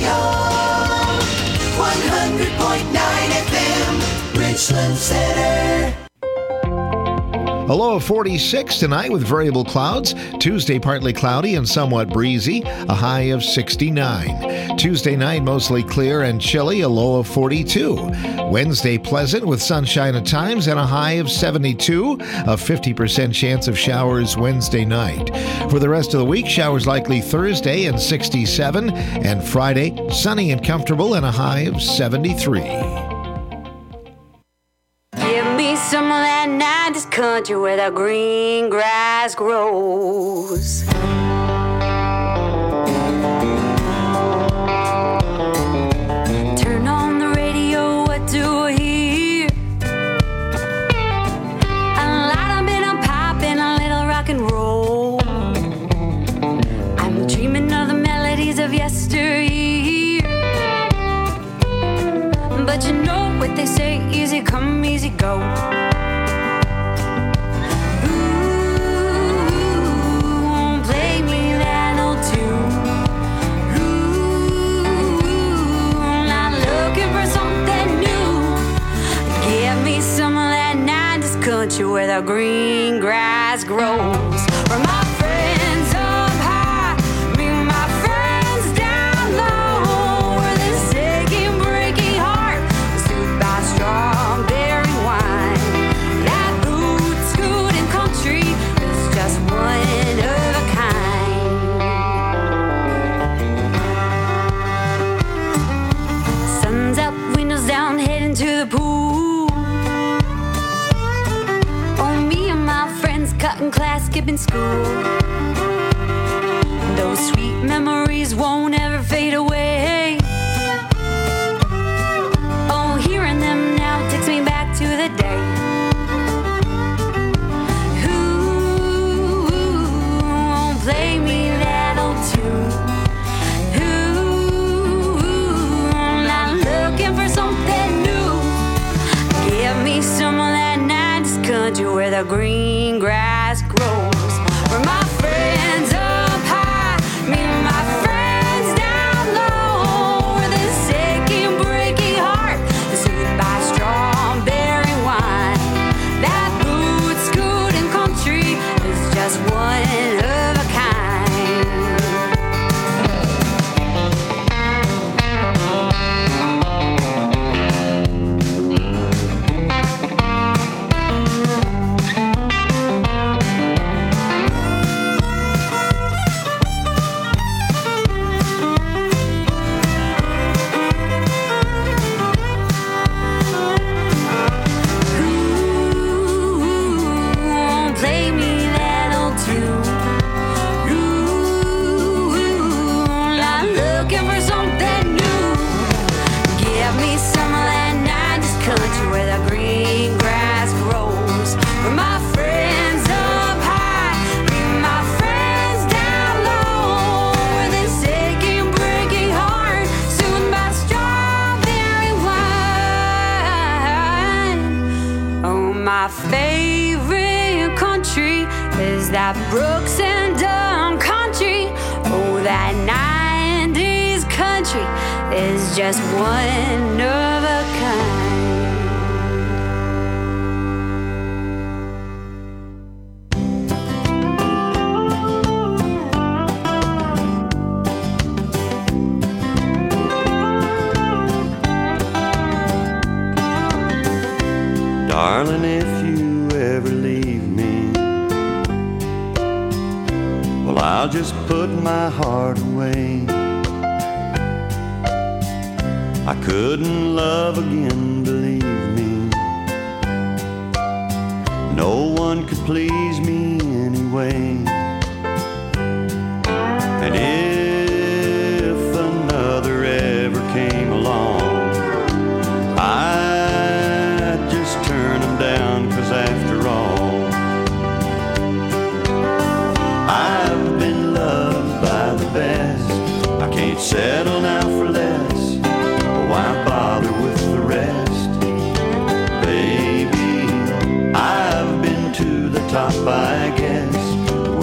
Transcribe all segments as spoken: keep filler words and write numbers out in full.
Radio, one hundred point nine F M, Richland Center. A low of forty-six tonight with variable clouds. Tuesday partly cloudy and somewhat breezy, a high of sixty-nine. Tuesday night mostly clear and chilly, a low of forty-two. Wednesday pleasant with sunshine at times and a high of seventy-two. A fifty percent chance of showers Wednesday night. For the rest of the week, showers likely Thursday and sixty-seven, and Friday sunny and comfortable and a high of seventy-three. Some of that nineties country where the green grass grows. Turn on the radio, what do I hear? A lot of bit of pop and a little rock and roll. I'm dreaming of the melodies of yesteryear. But you know what they say, easy come, easy go. Country where the green grass grows. Where my friends up high, me and my friends down low. Where this aching, breaking heart is soothed by strawberry wine. That boot scooting country is just one of a kind. Sun's up, windows down, heading to the pool. Cutting class, skipping school. Those sweet memories won't ever fade away. Oh, hearing them now takes me back to the day. Who won't play me that old tune? Who not looking for something new? Give me some of that nineties country where the green grass grows. Where my friends up high, me and my friends down low. Where this aching, breaking heart is soothed by strawberry wine. That boot scooting country is just one of a kind. That Brooks and Dunn country, oh, that nineties country is just one of a kind. Darling, if you ever leave me, well, I'll just put my heart away. I couldn't love again, believe me. No one could please me anyway. And if another ever came along, I'd just turn them down, 'cause after all, I've been loved by the best. I can't settle now for less. Why bother with the rest? Baby, I've been to the top, I guess.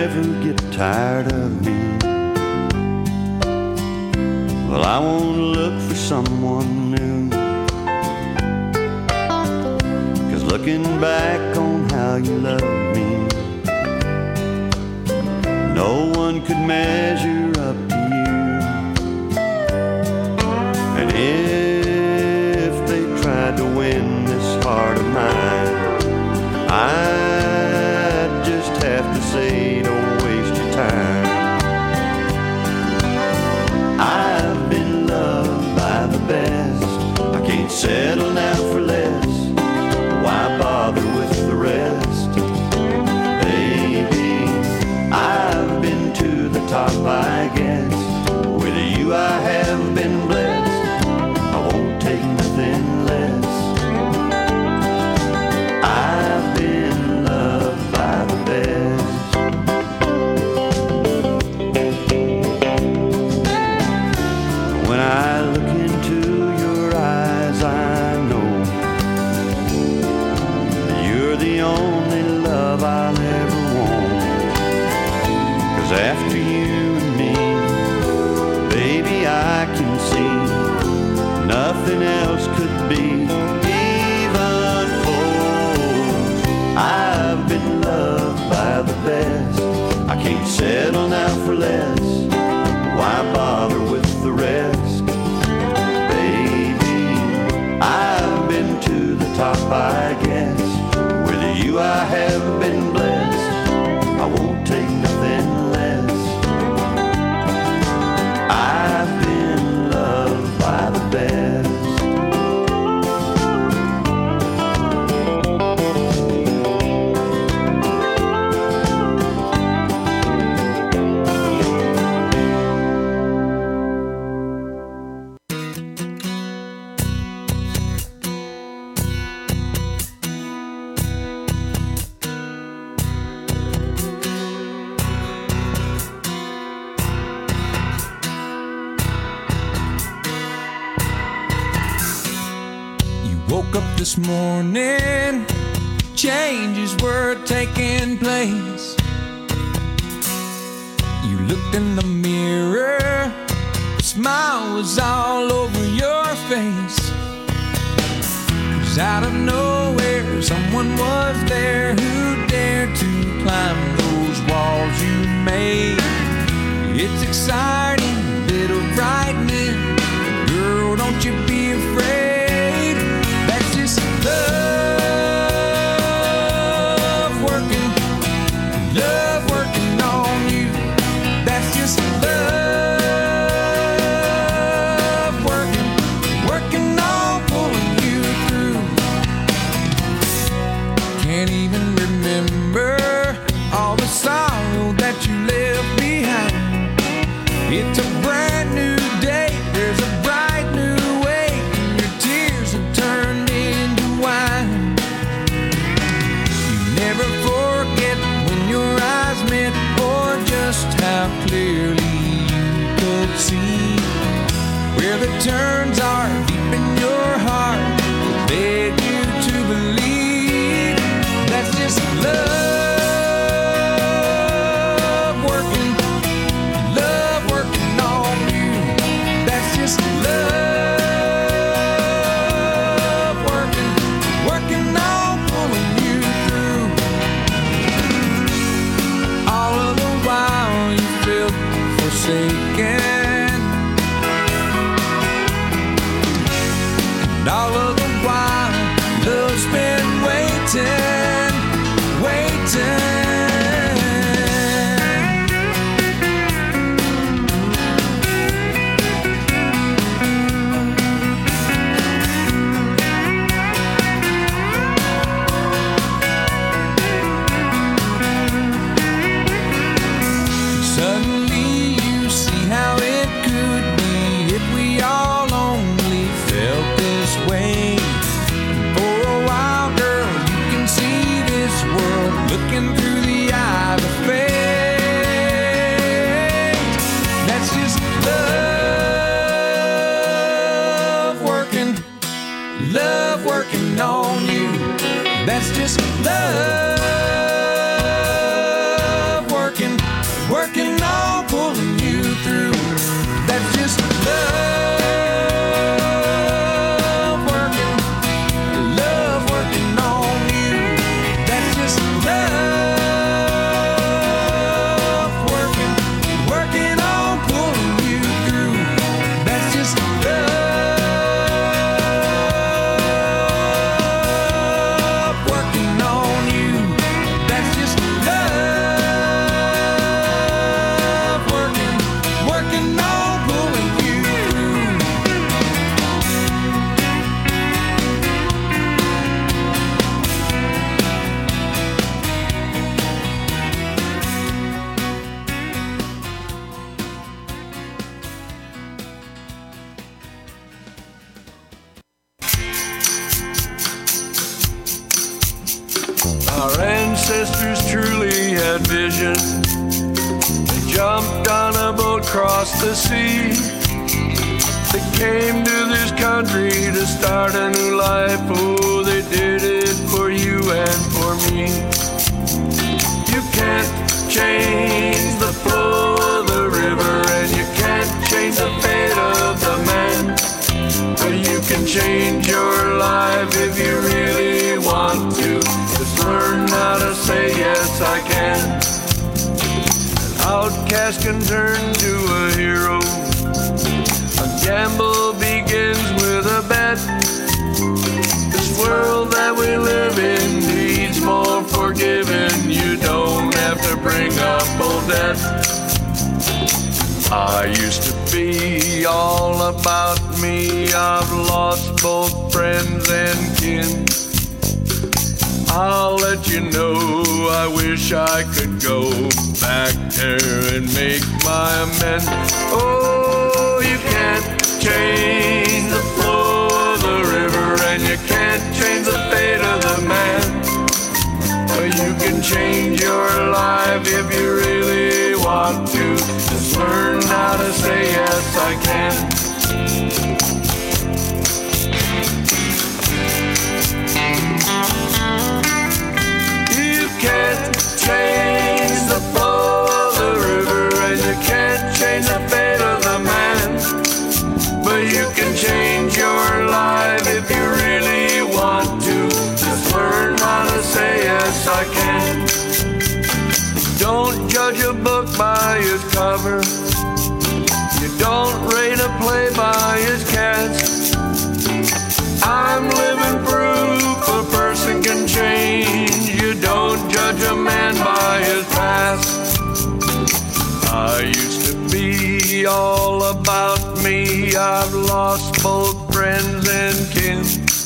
never get tired of me. Well, I won't look for someone new, 'cause looking back on how you loved me, no one could measure up to you. And if they tried to win this heart of mine, I'd just have to say, don't waste your time. I've been loved by the best, I can't settle now for less. Why bother with the rest? Baby, I've been to the top, I guess. With you I have been blessed, I won't take nothing less. I've been loved by the best. When I look into your eyes, I know that you're the only love I'll ever want. 'Cause after you and me, baby, I can see nothing else could be even close. I've been loved by the best, I can't settle now for less. Why bother with the rest? Baby, I've been to the top, I guess. With you I have been blessed, I won't take nothing less. I've been loved by the best. Woke up this morning, changes were taking place. You looked in the mirror, a smile was all over your face. 'Cause out of nowhere, someone was there who dared to climb those walls you made. It's exciting, a little frightening. Girl, don't you be afraid. Love working, love working on you. That's just love working, working on pulling you through. Can't even remember all the sorrow that you left behind. It's a brand new day, there's a bright new way, and your tears have turned into wine. You never forget when your eyes met, or just how clearly you could see where the turns are deep in your heart that led you to believe. That's just love working, love working on you. That's just love working, working on pulling you through. All of the while you felt forsaken, ancestors truly had vision. They jumped on a boat, crossed the sea. They came to this country to start a new life. Oh, they did it for you and for me. You can't change the flow of the river, and you can't change the fate of the man. But you can change your life if you really want to. Just learn how to say yes, I can. An outcast can turn to a hero. A gamble begins with a bet. This world that we live in needs more forgiving. You don't have to bring up old debt. I used to be all about me. I've lost both friends and kin. I'll let you know, I wish I could go back there and make my amends. Oh, you can't change the flow of the river, and you can't change the fate of the man. But you can change your life if you really want to. Just learn how to say yes, I can. You can't change the flow of the river, and you can't change the fate of the man. But you can change your life if you really want to. Just learn how to say yes, I can. Don't judge a book by its cover. You don't rate a play by its cast. I'm living proof a person can change. You don't judge a man by his past. I used to be all about me. I've lost both friends and kin.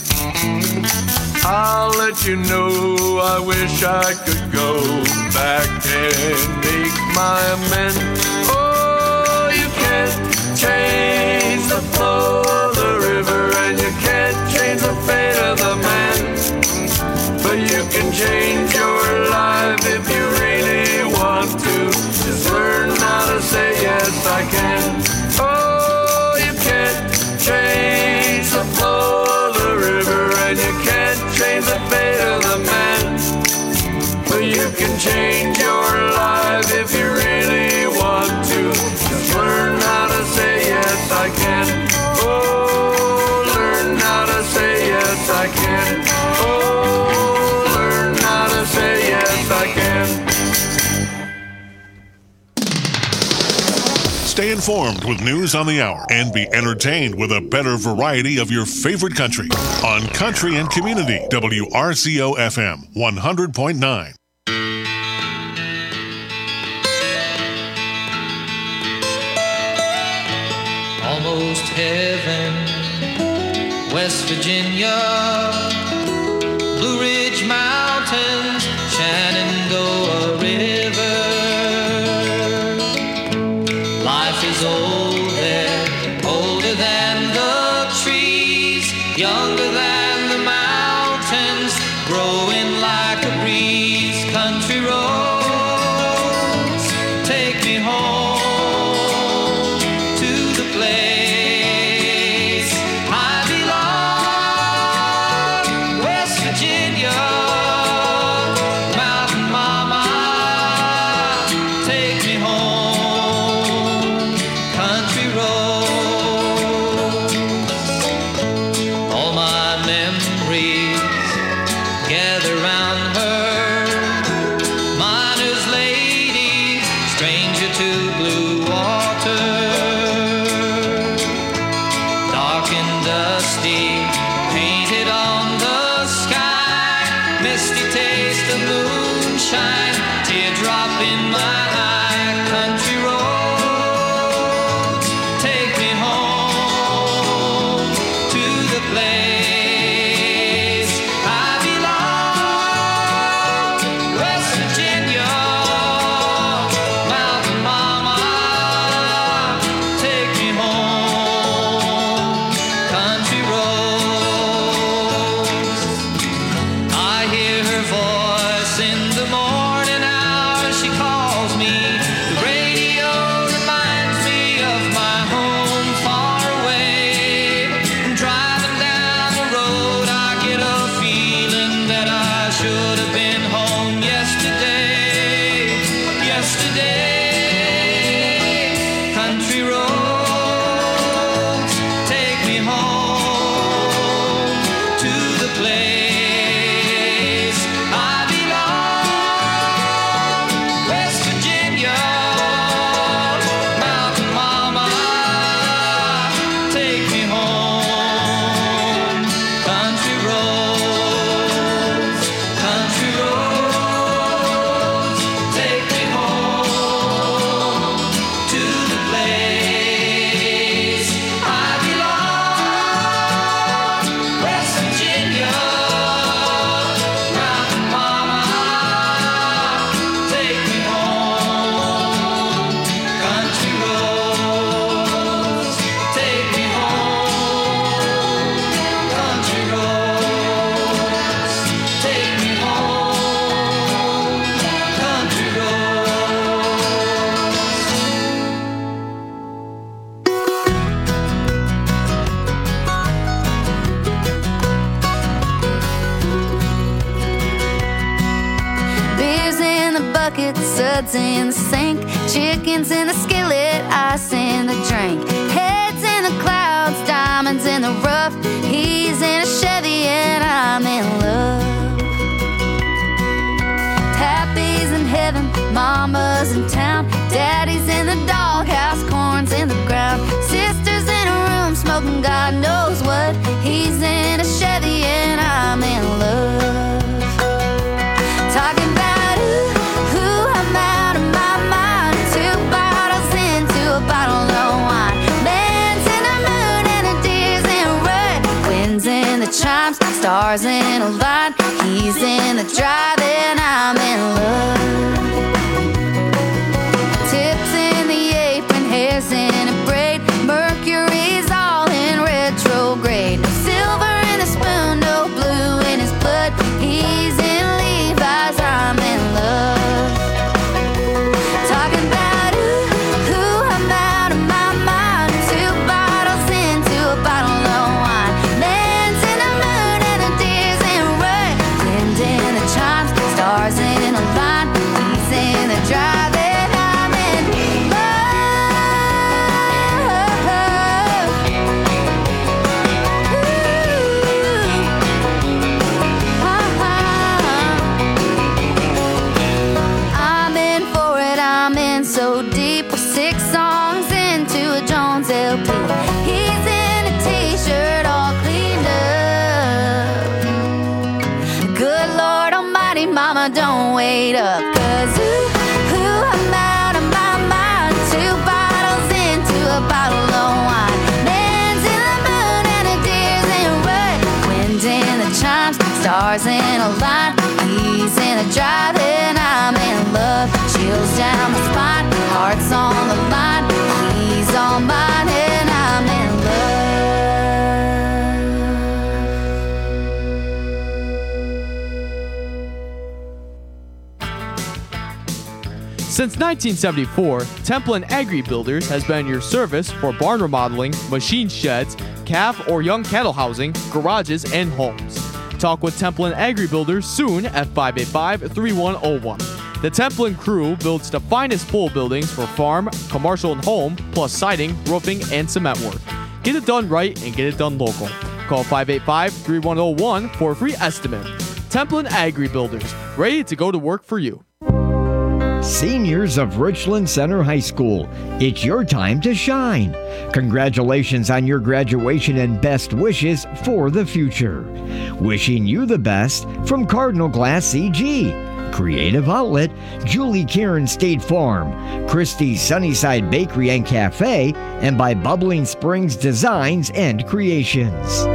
I'll let you know, I wish I could go back and make my amends. Oh, you can't change the flow of the river, and you can't change the fate of the man. But you can change your life if you really want to. Just learn how to say yes, I can. Oh, you can't change the flow of the river, and you can't change the fate of the man. But you can change your life if you really want to. Just learn how to say yes, I can. Oh, learn how to say yes, I can. Oh, learn how to say yes, I can. Stay informed with news on the hour and be entertained with a better variety of your favorite country on Country and Community, W R C O F M one hundred point nine. Almost heaven, West Virginia, Blue Ridge Mountains, Shenandoah River. Life is old there, older than the trees, younger than the mountains, growing like a breeze. Country roads, take me home to the place I belong. yesterday. Country roads, take me home to the place I belong. West Virginia, Mountain Mama, take me home. Country roads, country roads, take me home to the place I belong. West Virginia, Mountain Mama, take me home. Country roads, take me home. Country roads, take me home. Country Beers in the bucket, suds in the sink, chickens in the skillet, ice in the drink, heads in the clouds, diamonds in the rough. He's in a Chevy and I'm in love. Pappy's in heaven, mama's in town, daddy's in the doghouse, corn's in the ground, sister's in a room smoking God knows what. He's in a Chevy and I'm in love. Talking about ooh, ooh, I'm out of my mind. Two bottles into a bottle of wine. Man's in the moon and a deer's in red. Winds in the chimes, stars in a line. He's in the drive and I'm in love. Tips in the apron, hair's in a braid. Mercury's all in retrograde. No silver in the spoon, no blue in his blood. He's in Levi's, I'm in love. Talking about ooh, ooh, I'm out of my mind. Two bottles into a bottle of wine. Man's in the moon and a deer's in red. Wind in the chimes, stars in a line. He's in the drive and I'm in I'm in for it, I'm in so deep. We're six songs into a Jones L P. He's in a t-shirt all cleaned up. Good Lord Almighty, mama, don't wait up. Cause ooh, ooh, I'm out of my mind. Two bottles into a bottle of wine. Man's in the moon and a deer's in red. Wind in the chimes, stars in a line. He's in a drive and I'm in love. Chills down my spine, heart's on the line. He's on mine and I'm in love. Since nineteen seventy-four, Templin Agri Builders has been your service for barn remodeling, machine sheds, calf or young cattle housing, garages, and homes. Talk with Templin Agri Builders soon at five eight five, three one zero one. The Templin crew builds the finest pole buildings for farm, commercial, and home, plus siding, roofing, and cement work. Get it done right and get it done local. Call five eight five, three one zero one for a free estimate. Templin Agri Builders, ready to go to work for you. Seniors of Richland Center High School, it's your time to shine. Congratulations on your graduation and best wishes for the future. Wishing you the best from Cardinal Glass C G, Creative Outlet, Julie Kieran State Farm, Christie's Sunnyside Bakery and Cafe, and by Bubbling Springs Designs and Creations.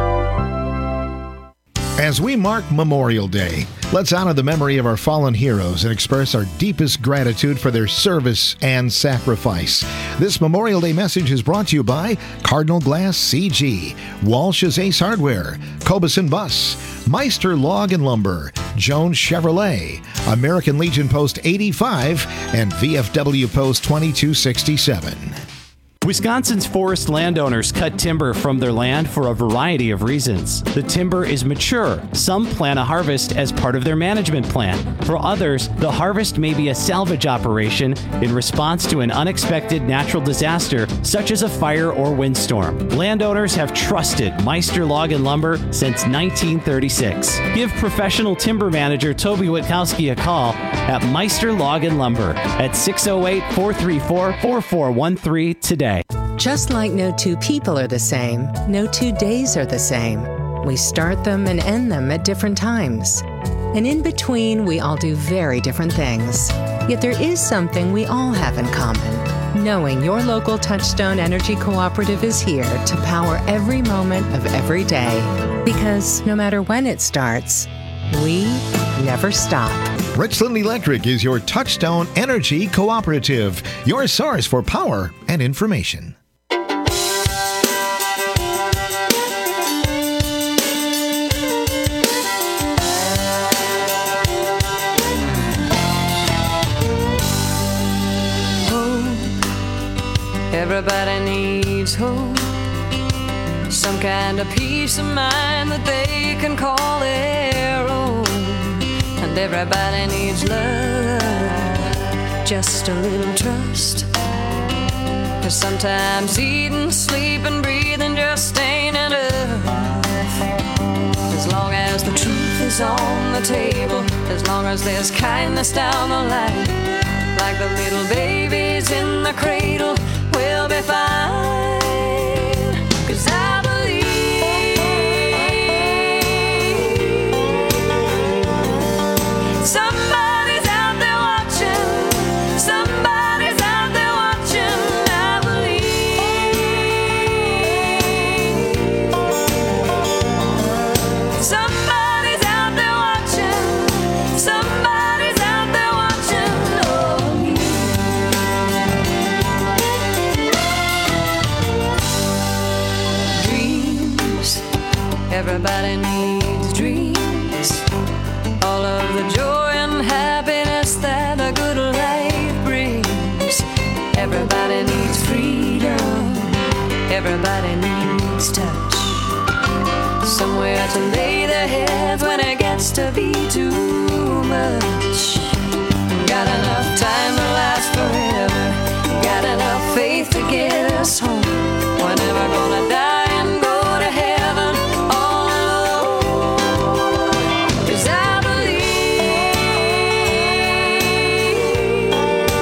As we mark Memorial Day, let's honor the memory of our fallen heroes and express our deepest gratitude for their service and sacrifice. This Memorial Day message is brought to you by Cardinal Glass C G, Walsh's Ace Hardware, Cobeson Bus, Meister Log and Lumber, Jones Chevrolet, American Legion Post eighty-five, and V F W Post twenty-two sixty-seven. Wisconsin's forest landowners cut timber from their land for a variety of reasons. The timber is mature. Some plan a harvest as part of their management plan. For others, the harvest may be a salvage operation in response to an unexpected natural disaster, such as a fire or windstorm. Landowners have trusted Meister Log and Lumber since nineteen thirty-six. Give professional timber manager Toby Witkowski a call at Meister Log and Lumber at six oh eight, four three four, four four one three today. Just like no two people are the same, no two days are the same. We start them and end them at different times. And in between, we all do very different things. Yet there is something we all have in common. Knowing your local Touchstone Energy Cooperative is here to power every moment of every day. Because no matter when it starts, we never stop. Richland Electric is your Touchstone Energy Cooperative, your source for power and information. Everybody needs hope, some kind of peace of mind that they can call their own. And everybody needs love, just a little trust. 'Cause sometimes eating, sleeping, breathing just ain't enough. As long as the truth is on the table, as long as there's kindness down the line, like the little babies in the cradle, we'll be fine. 'Cause I believe somebody's out there watching, somebody's out there watching. I believe somebody's out there watching, somebody's out there watching. Oh, everybody needs dreams, all of the joy and happiness that a good life brings. Everybody needs freedom, everybody needs touch, somewhere to lay their heads when it gets to be too much. Got enough time to last forever, got enough faith to get us home. We're never gonna die and go to heaven all alone. 'Cause I believe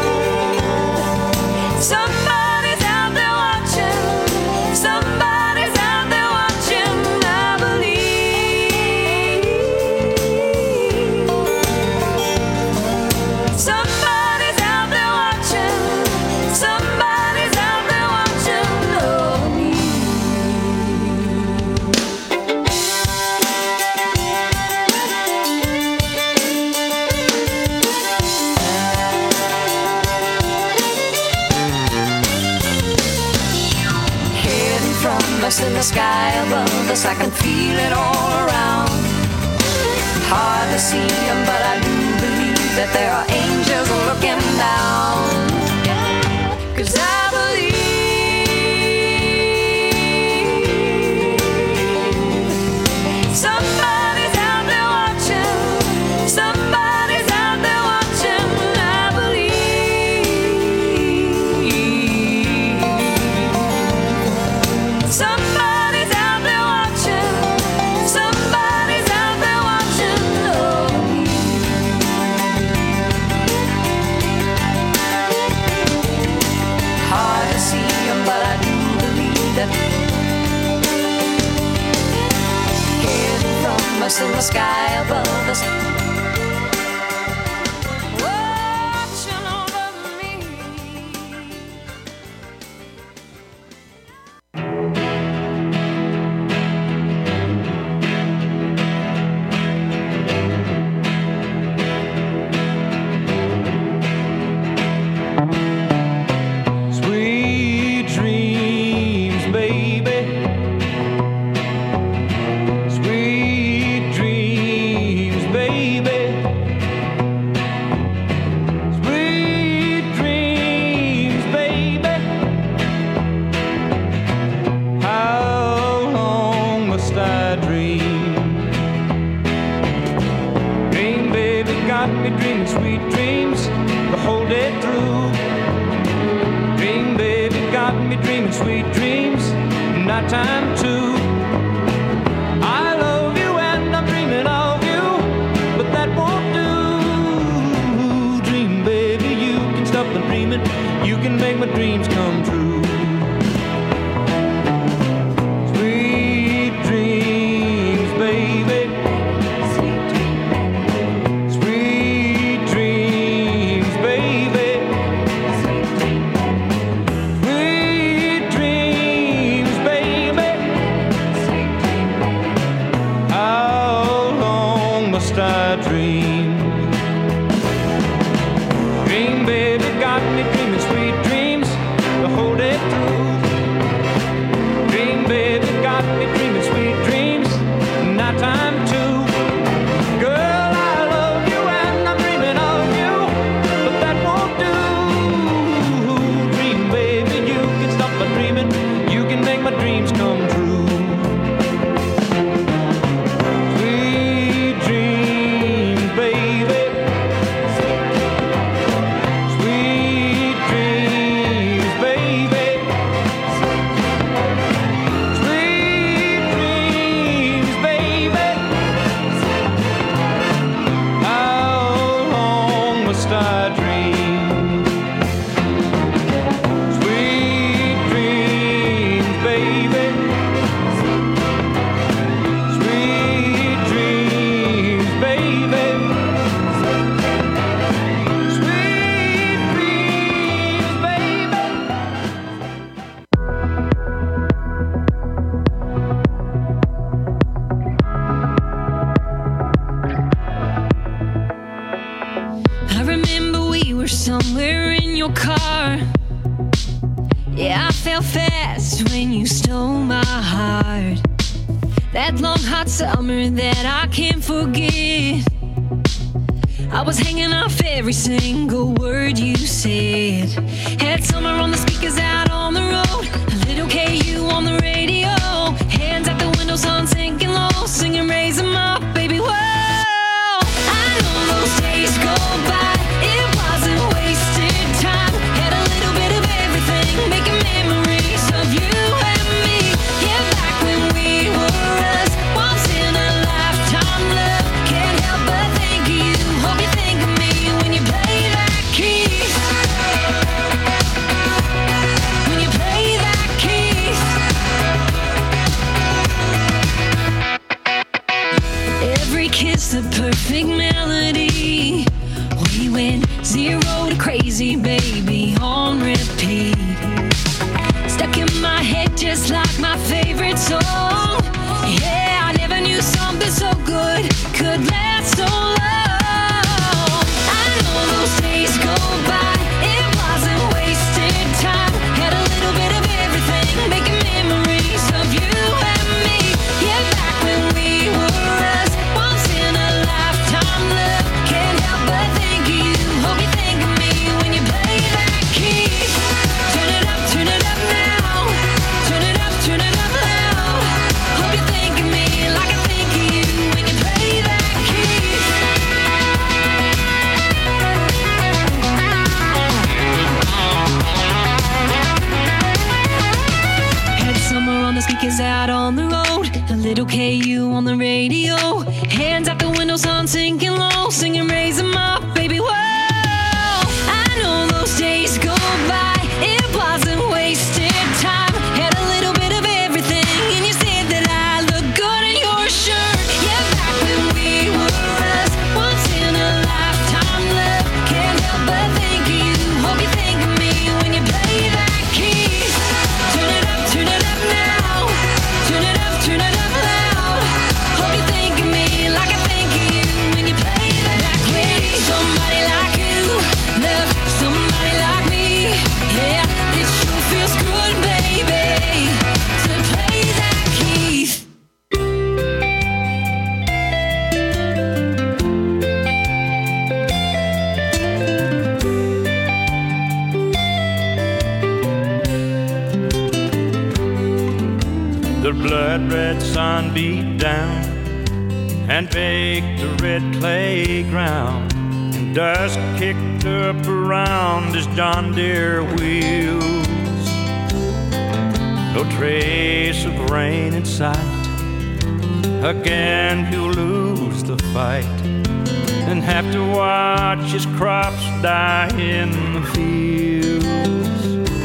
somebody's out there watching, somebody's out there watching. I believe somebody's out there watching, somebody's out there watching. Oh, me. Hidden from us in the sky above us, I can feel it all around. Hard to see them, but I do believe that there are angels looking down. 'Cause I believe somebody's out there watching, somebody's out there watching. I believe somebody's out there watching, somebody's out there watching. Oh, hard to see them, but I do believe that hidden from us in the sky above us, watching over me. Sweet dreams, baby. Sweet dreams, baby. me dreaming sweet dreams, nighttime too. I love you and I'm dreaming of you, but that won't do. Dream, baby, you can stop the dreaming, you can make my dreams come true. Somewhere in your car, yeah, I fell fast when you stole my heart. That long hot summer that I can't forget, I was hanging off every single word you said. Had summer on the speakers out on the road, a little K U on the radio, hands out the window, sun sinking low, singing raise 'em up, baby, whoa. I know those days go by, it wasn't wasted time. Had a little bit of everything, making memories of you and me. Yeah, back when we were us, once in a lifetime love. Can't help but think of you, hope you think of me when you play that key. When you play that key. Every kiss a perfect melody. We went zero to crazy, baby, on repeat. Stuck in my head just like my favorite song. Yeah, I never knew something so good could last so long. I know those days go by, it wasn't wasted time. Had a little bit of everything, making memories of you and me. Yeah, back when we were us, once in a lifetime love. Can't help but think of you, hope you think of me when you play that key. Turn it up, turn it up now. Turn it up, turn it up loud. Hope you think of me like I think of you when you play that key. Had summer on the speakers out on the road, a little K U on the radio, hands out the window, sun sinking low, singing raise 'em up, baby, whoa. I know those days go by, it wasn't wasted time. Had a little bit of everything, and you said that I look good in your shirt. Yeah, back when we were us, once in a lifetime love. Can't help but think of you, hope you think of me when you play that key. Turn it up, turn it up now. Turn it up, turn it up loud. Hope you think of me like I think of you when you play that key. Somebody like you, love somebody like me. Yeah, it sure feels good, baby, to play that key. The blood red sun beat down and baked the red clay ground, and dust kicked up around his John Deere wheels. no trace of rain in sight. Again he'll lose the fight and have to watch his crops die in the fields.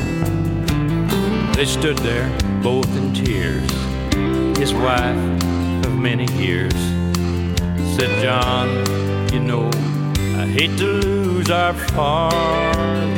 They stood there both in tears. His wife of many years said, "John, you know, I hate to lose our farm."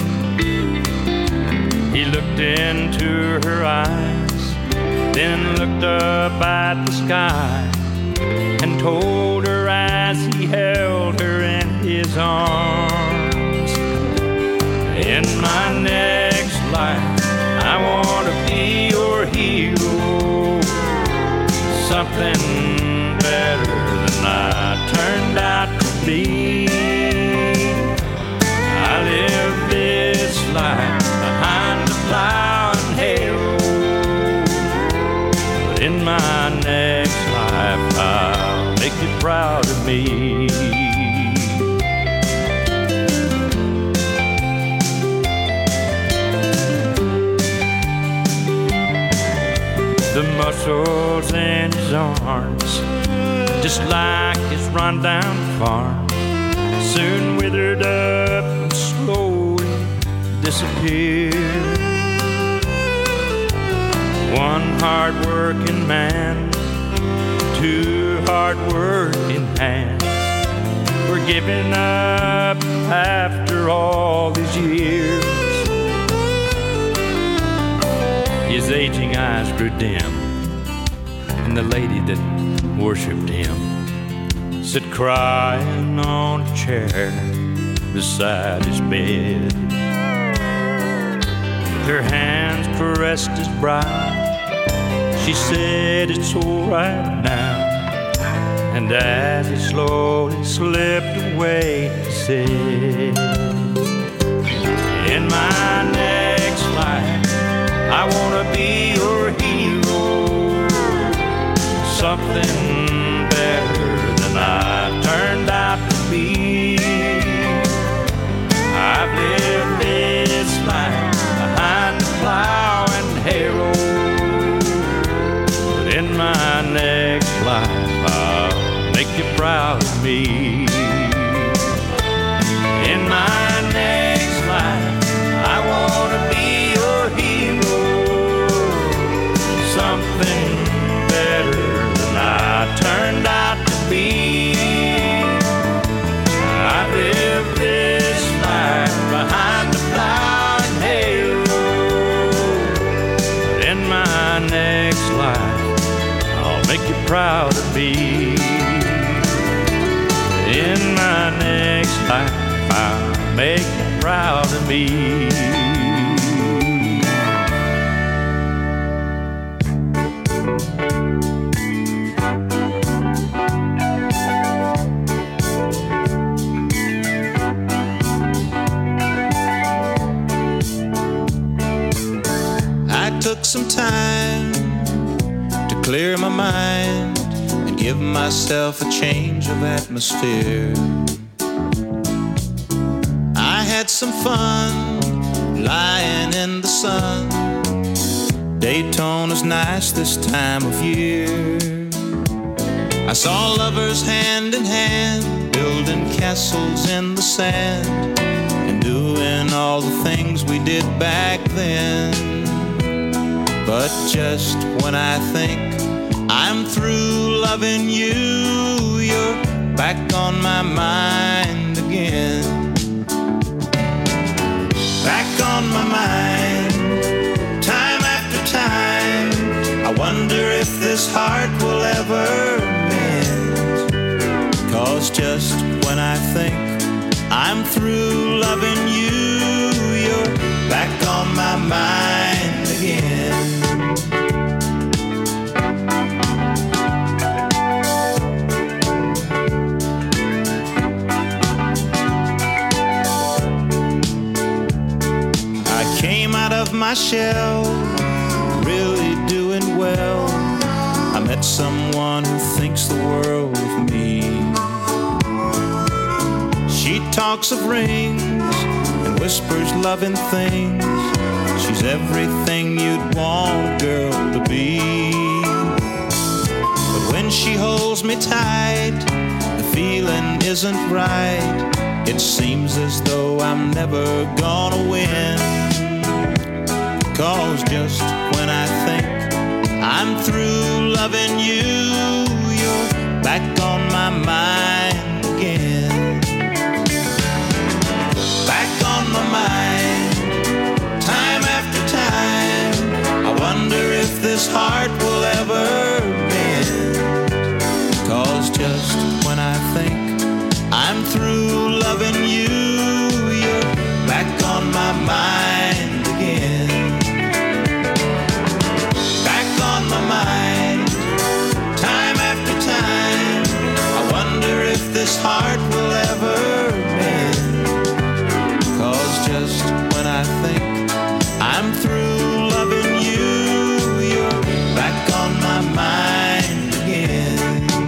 He looked into her eyes, then looked up at the sky and told her as he held her in his arms, "In my next life, I want to be your hero, something better than I turned out to be. I live this life behind the plow and harrow, but in my next life I'll make you proud of me." The muscles in his arms, just like his rundown farm, soon withered up and slowly disappeared. One hard-working man, two hard-working hands were giving up after all these years. His aging eyes grew dim, and the lady that worshipped him sat crying on a chair beside his bed. Her hands caressed his brow. She said, "It's all right now." And as he slowly slipped away, he said, "In my next life, I want to be your hero, something better than I turned out to be. I've lived this life behind the plow and harrow, but in my next life I'll make you proud of me. In my next life I want to be your hero, something better than I turned out to be. I live this life behind the plow and harrow, but in my next life I'll make you proud of me. In my next life I'll make you proud of me." Took some time to clear my mind and give myself a change of atmosphere. I had some fun lying in the sun. Daytona's nice this time of year. I saw lovers hand in hand, building castles in the sand and doing all the things we did back then. But just when I think I'm through loving you, you're back on my mind again. Back on my mind, time after time. I wonder if this heart will ever mend. 'Cause just when I think I'm through loving you, you're back on my mind again. My shell, really doing well. I met someone who thinks the world of me. She talks of rings and whispers loving things. She She's everything you'd want a girl to be. But when she holds me tight, the feeling isn't right. It seems as though I'm never gonna win. 'Cause just when I think I'm through loving you, you're back on my mind again. Back on my mind, time after time. I wonder if this heart will ever mend. 'Cause just when I think I'm through loving you, you're back on my mind again. Back on my mind, time after time. I wonder if this heart will ever mend. 'Cause just when I think I'm through loving you, you're back on my mind again.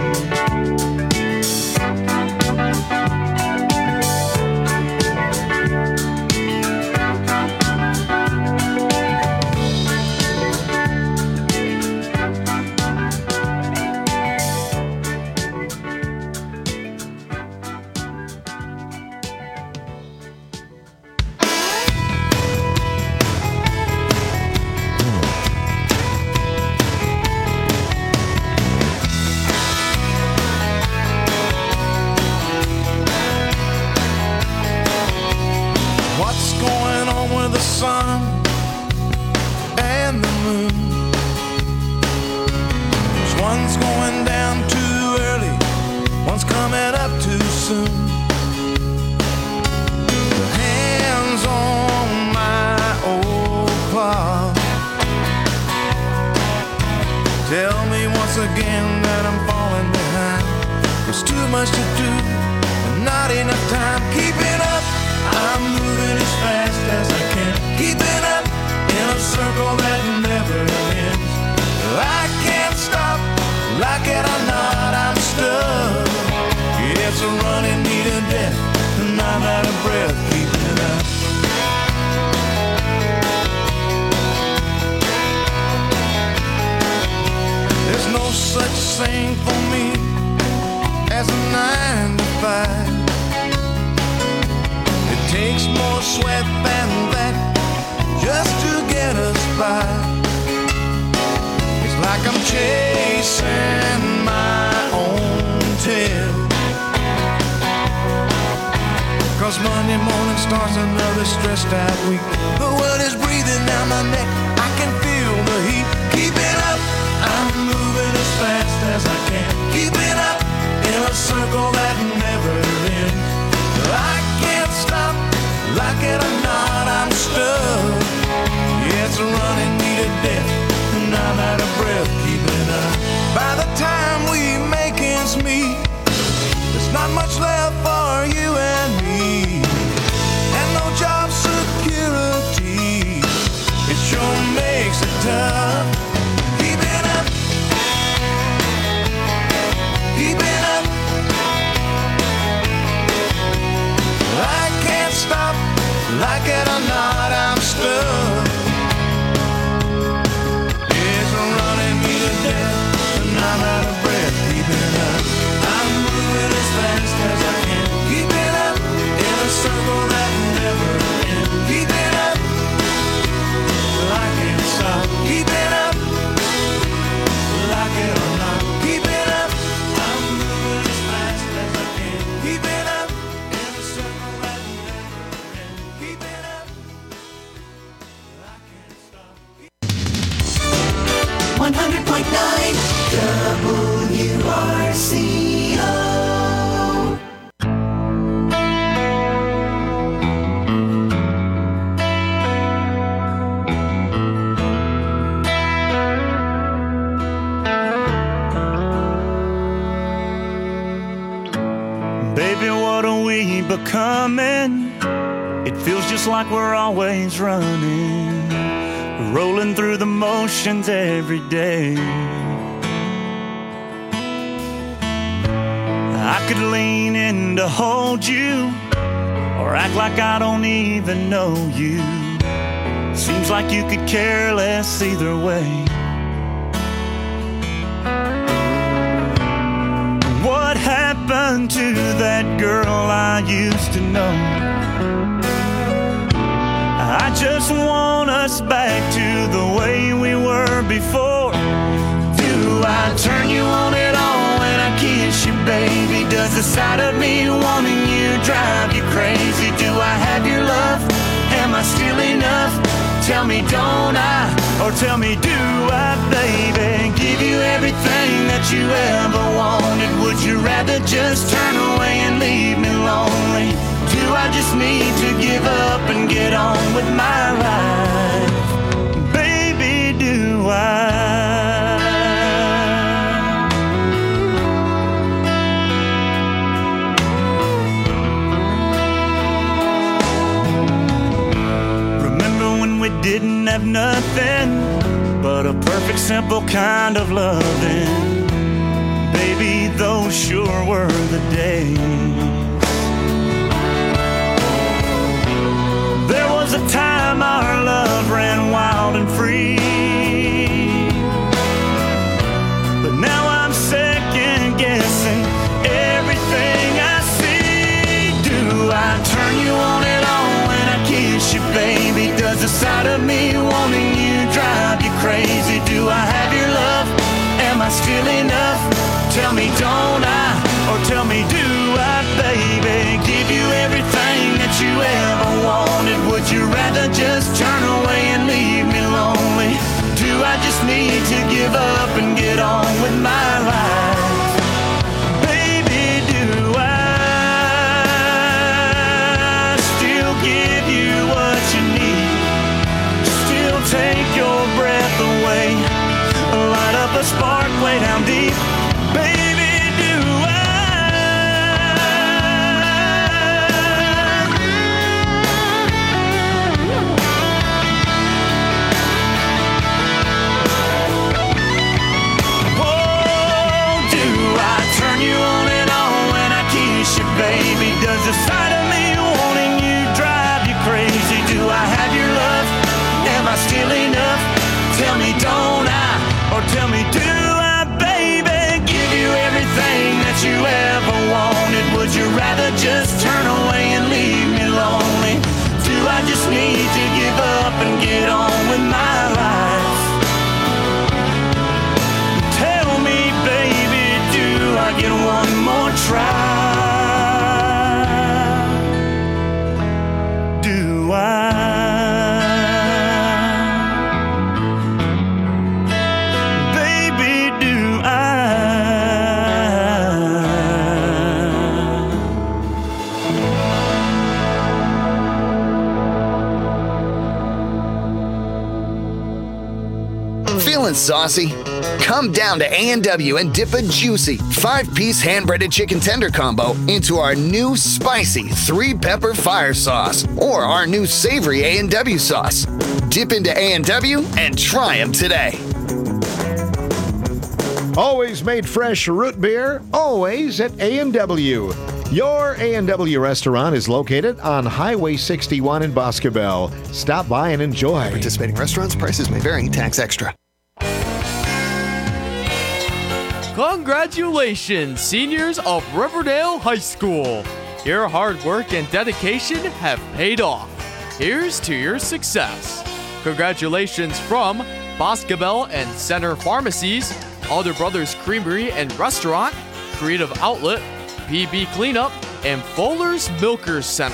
What's going on with the sun and the moon? 'Cause one's going down too early, one's coming up too soon. Hands on my old clock, tell me once again that I'm falling behind. There's too much to do and not enough time. Keeping up, I'm moving as fast as I can. Keeping up in a circle that never ends. I can't stop, like it or not, I'm stuck. It's running me to death, and I'm out of breath. Keeping up. There's no such thing for me as a nine to five. It takes more sweat than that just to get us by. It's like I'm chasing my own tail. 'Cause Monday morning starts another stressed out week. The world is breathing down my neck, I can feel the heat. Keeping up, I'm moving as fast as I can. Keeping up in a circle that never ends. I can't stop, like it or not, I'm stuck. Yeah, it's running me to death, and I'm out of breath. Keeping up. By the time we make ends meet, there's not much left for you and me, and no job security. It sure makes it tough. Keeping up, keeping up. I can't stop, like it or not, I'm stuck. It's running me to death, and I'm out of breath. Keeping up, I'm moving as fast as I can. Keeping up in a circle that never ends. Keeping up, I can't stop. Keeping up, like it or not. Keeping up, I'm moving as fast as I can. Keeping up in a circle that never ends. Keeping up, I can't stop. one hundred point nine W R C O. Baby, what are we becoming? It feels just like we're always running, rolling through the motions every day. I could lean in to hold you, or act like I don't even know you. Seems Seems like you could care less either way. What happened to that girl I used to know? I just want us back to the way we were before. Do I turn you on at all when I kiss you, baby? Does the sight of me wanting you drive you crazy? Do I have your love? Am I still enough? Tell me, don't I? Or tell me, do I, baby? Give you everything that you ever wanted. Would you rather just turn away and leave me lonely? Do I just need to give up and get on with my life? Baby, do I? Didn't have nothing but a perfect, simple kind of loving. Baby, those sure were the days. There was a time our love ran wild and free, but now I'm second guessing everything I see. Do I turn you on at all when I kiss you, baby? Does the sight of me wanting you drive you crazy? Do I have your love? Am I still enough? Tell me, don't I? Or tell me, do I, baby? Give you everything that you ever wanted. Would you rather just turn away and leave me lonely? Do I just need to give up and get on with my life? Baby, do I still give you what you need? Still take your breath away, light up a spark way down deep. Baby, do baby, does the sight of me wanting you drive you crazy? Do I have your love? Am I still enough? Tell me, don't I? Or tell me, do I, baby? Give you everything that you ever wanted. Would you rather just turn away and leave me lonely? Do I just need to give up and get on with my life? Tell me, baby, do I get one more try? Feeling saucy? Come down to A and W and dip a juicy five-piece hand-breaded chicken tender combo into our new spicy three-pepper fire sauce or our new savory A and W sauce. Dip into A and W and try them today. Always made fresh root beer, always at A and W. Your A and W restaurant is located on Highway sixty-one in Boscobel. Stop by and enjoy. Participating restaurants, prices may vary, tax extra. Congratulations, seniors of Riverdale High School. Your hard work and dedication have paid off. Here's to your success. Congratulations from Boscobel and Center Pharmacies, Alder Brothers Creamery and Restaurant, Creative Outlet, P B Cleanup, and Fuller's Milkers Center.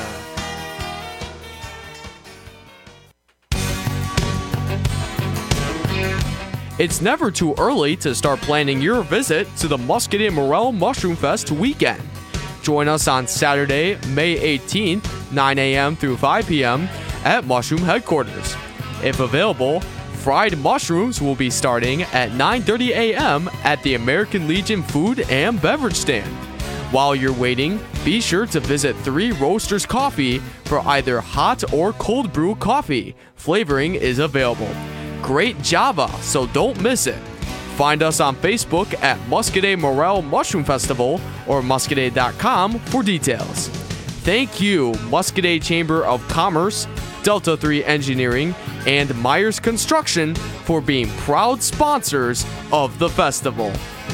It's never too early to start planning your visit to the Muscadet Morel Mushroom Fest weekend. Join us on Saturday, May eighteenth, nine a.m. through five p.m. at Mushroom Headquarters. If available, fried mushrooms will be starting at nine thirty a.m. at the American Legion Food and Beverage Stand. While you're waiting, be sure to visit Three Roasters Coffee for either hot or cold brew coffee. Flavoring is available. Great Java, so don't miss it. Find us on Facebook at Muscadet Morel Mushroom Festival or muscadet dot com for details. Thank you, Muscadet Chamber of Commerce, Delta three Engineering, and Myers Construction for being proud sponsors of the festival.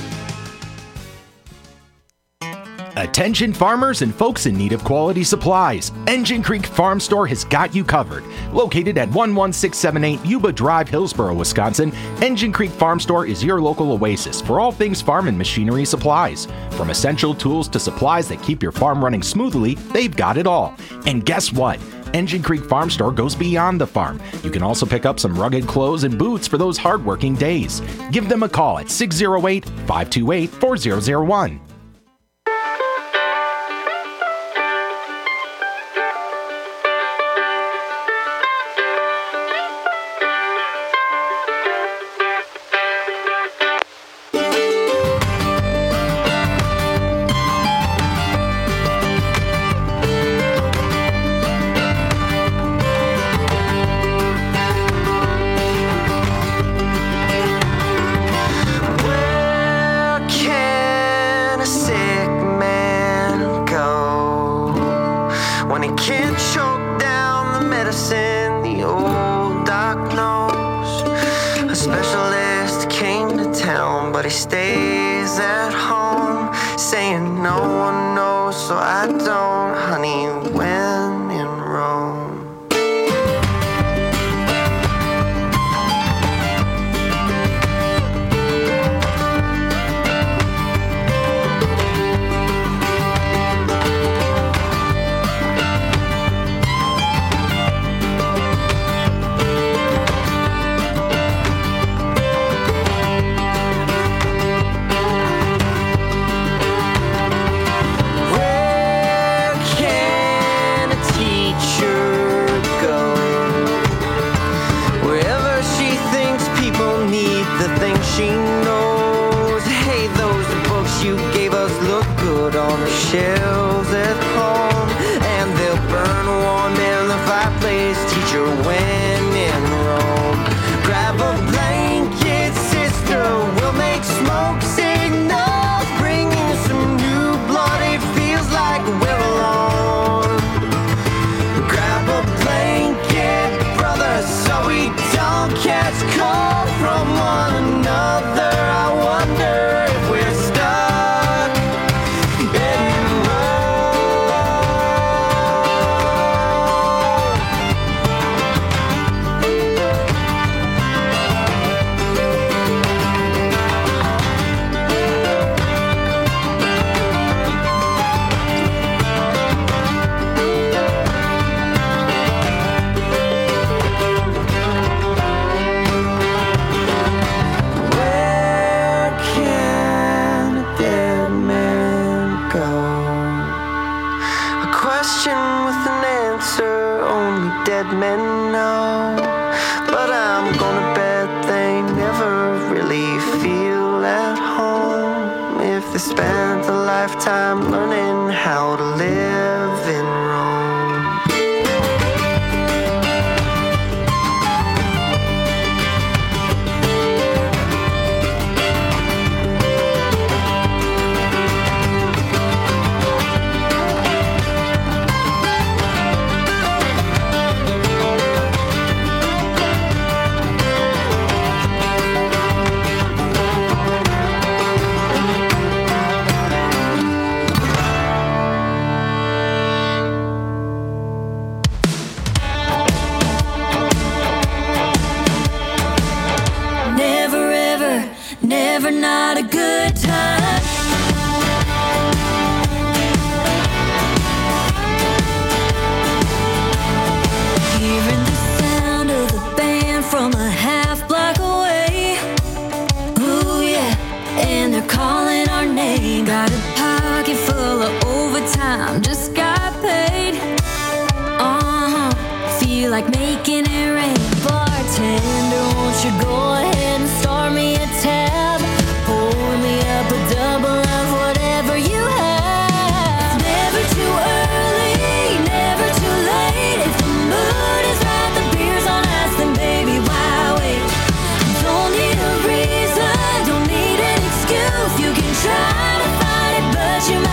Attention farmers and folks in need of quality supplies. Engine Creek Farm Store has got you covered. Located at one one six seven eight Yuba Drive, Hillsboro, Wisconsin, Engine Creek Farm Store is your local oasis for all things farm and machinery supplies. From essential tools to supplies that keep your farm running smoothly, they've got it all. And guess what? Engine Creek Farm Store goes beyond the farm. You can also pick up some rugged clothes and boots for those hardworking days. Give them a call at six oh eight, five two eight, four zero zero one.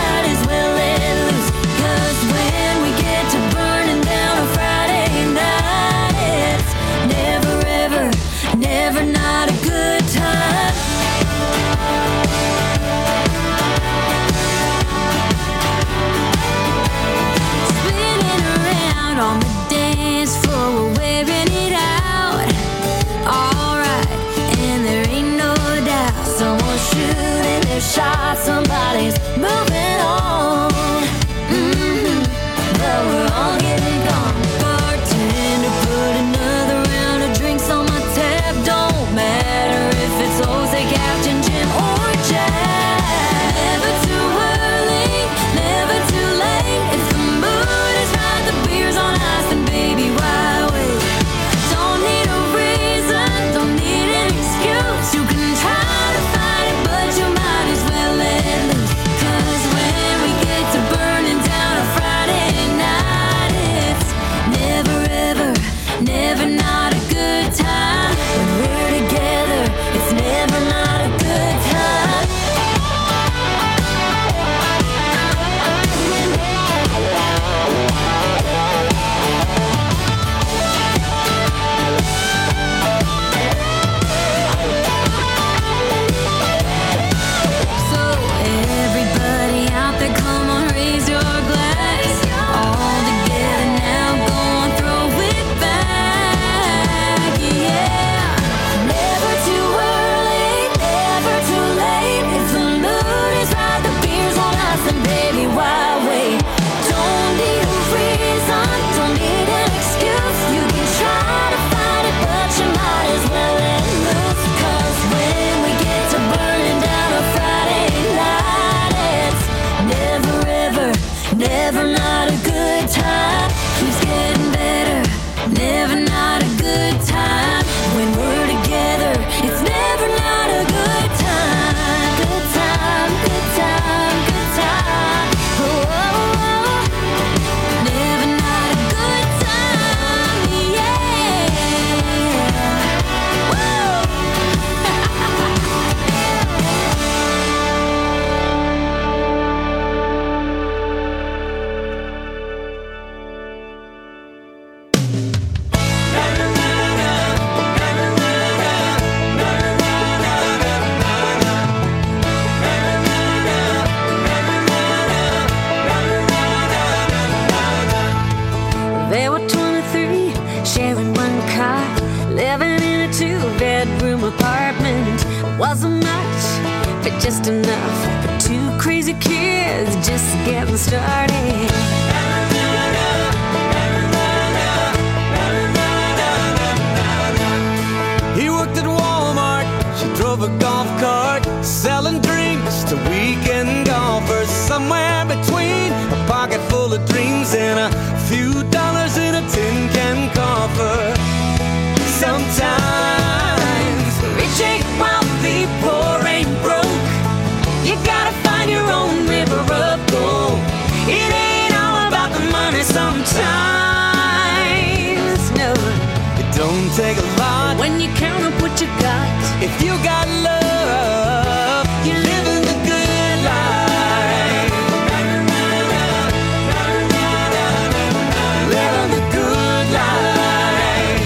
Friday night shot, somebody's moving on. Mm-hmm. But we're all getting gone. Bartender, put another round of drinks on my tab. Don't matter if it's Jose, Captain Jim, or Jack. Never too early, never too late. If the mood is right, the beer's on ice, then baby, why wait? Don't need a reason, don't need an excuse. You can try to fight it, but you might as well let loose. 'Cause when we get to burning down a Friday night, it's never ever, never not a good time. When we're together, it's never not a good time. So everybody out there, come on, raise your glass. All together now, go on, throw it back. Yeah. Never too early, never too late. If the mood is right, the beer's on ice, and baby, why wait? Don't need a reason, don't need an excuse. You can try to fight it, but you might as well let loose. 'Cause when we get to burning down a Friday night, it's never ever, never not a good time. Keeps getting better, never not a good time. When we're together, it's never not a good time. Good time, good time, good time. Oh, oh, oh. Never not a good time, yeah. Woo! There were twenty-three sharing one car, living in a two-bedroom apartment. Wasn't much, but just enough for two crazy kids just getting started. He worked at Walmart, she drove a golf cart, selling drinks to weekend golfers. Somewhere between a pocket full of dreams and a few dollars in a tin can coffer. Sometimes rich ain't wealthy, poor ain't broke. You gotta find your own river of gold. It ain't all about the money sometimes, no. It don't take a lot When you count up what you got, if you got love, you're living the good life. Living the good life.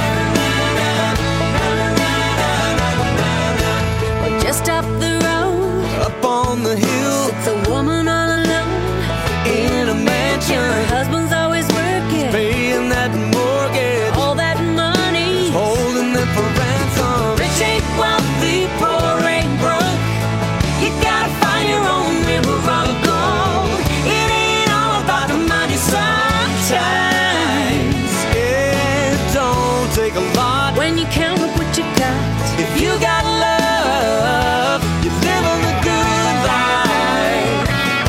well, just up the road, Up on the hill, it's a woman all alone. in a mansion, Her husband's always working, paying that mortgage, all that money. holding them for ransom. Rich ain't wealthy, poor ain't broke. You gotta find your own river of gold. It ain't all about the money sometimes. It don't take a lot When you count up what you got, if you got love. You live on the good life.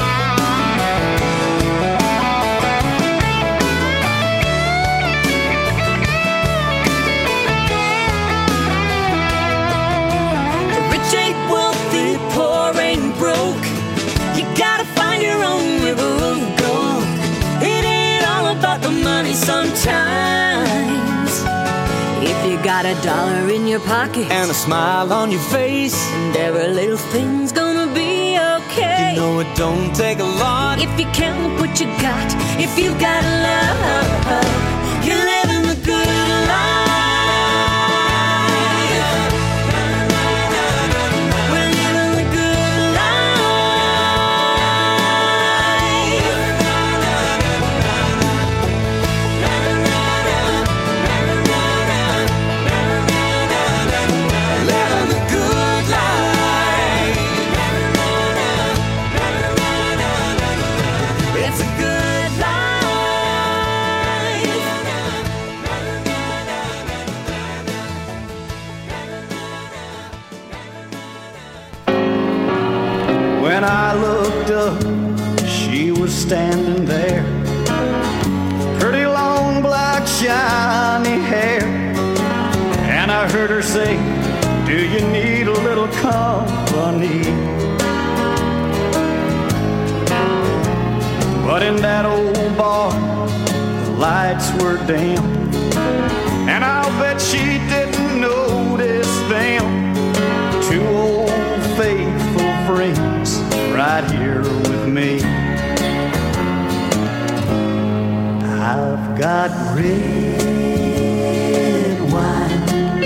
Rich ain't wealthy, poor ain't broke. You gotta find your own river of gold. It ain't all about the money sometimes. if you got a dollar in your pocket and a smile on your face, and every little thing's gonna be okay. You know it don't take a lot if you count what you got. If you got love, you're living the good life. We're living the good living the good life. When I looked up, she was standing there. Pretty long, black, shiny hair. And I heard her say, do you need a little company? But in that old bar, the lights were dim, and I'll bet she didn't notice them. Two old faithful friends right here with me. I've got red wine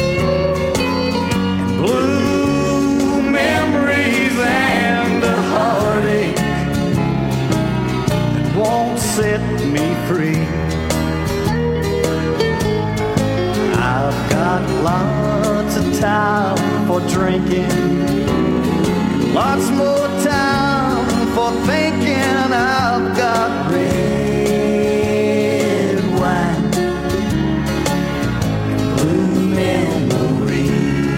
and blue memories and a heartache that won't set me free. I've got lots of time for drinking, lots more time for thinking. I've got red wine and blue memories.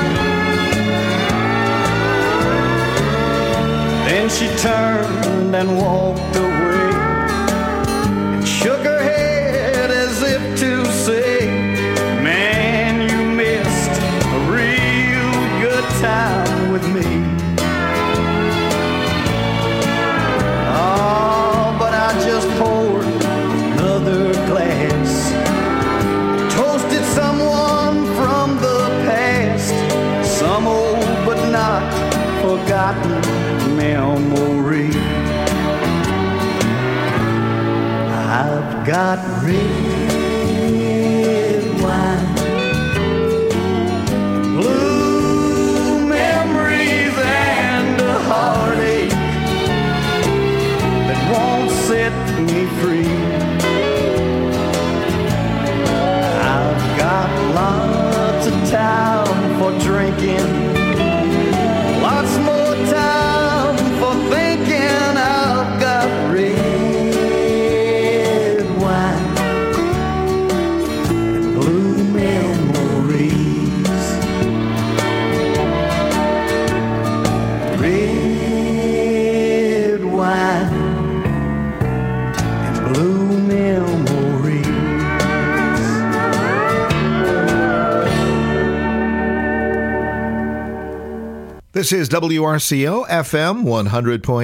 Then she turned and walked away and shook her head as if to say, man, you missed a real good time with me. Oh, but I just poured another glass, toasted someone from the past, some old but not forgotten memory. I've got red wine, blue memories and a heartache that won't set me free. I've got lots of time for drinking, lots more time for thinking. I've got red wine and blue memories. Red wine and blue memories. This is W R C O F M one hundred point